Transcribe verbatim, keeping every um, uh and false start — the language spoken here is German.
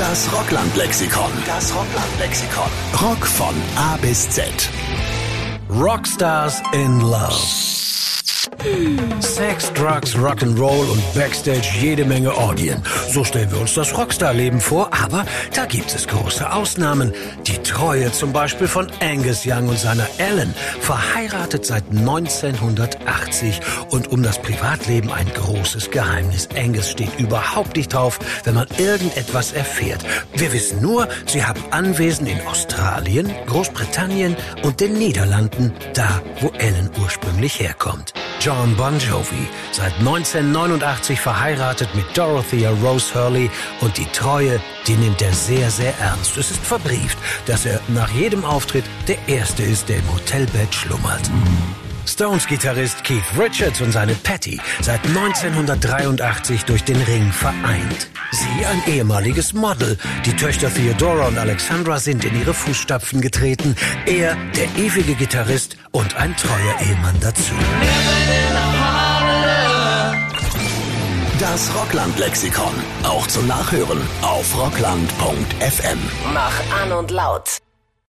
Das Rockland-Lexikon. Das Rockland-Lexikon. Rock von A bis Z. Rockstars in Love. Sex, Drugs, Rock'n'Roll und Backstage jede Menge Orgien. So stellen wir uns das Rockstar-Leben vor, aber da gibt es große Ausnahmen. Die Treue zum Beispiel von Angus Young und seiner Ellen, verheiratet seit neunzehnhundertachtzig und um das Privatleben ein großes Geheimnis. Angus steht überhaupt nicht drauf, wenn man irgendetwas erfährt. Wir wissen nur, sie haben Anwesen in Australien, Großbritannien und den Niederlanden, da wo Ellen ursprünglich herkommt. John Bon Jovi, seit neunzehnhundertneunundachtzig verheiratet mit Dorothea Rose Hurley und die Treue, die nimmt er sehr, sehr ernst. Es ist verbrieft, dass er nach jedem Auftritt der Erste ist, der im Hotelbett schlummert. Stones-Gitarrist Keith Richards und seine Patty, seit neunzehnhundertdreiundachtzig durch den Ring vereint. Sie ein ehemaliges Model. Die Töchter Theodora und Alexandra sind in ihre Fußstapfen getreten. Er, der ewige Gitarrist und ein treuer Ehemann dazu. Das Rockland-Lexikon. Auch zum Nachhören auf rockland punkt f m. Mach an und laut.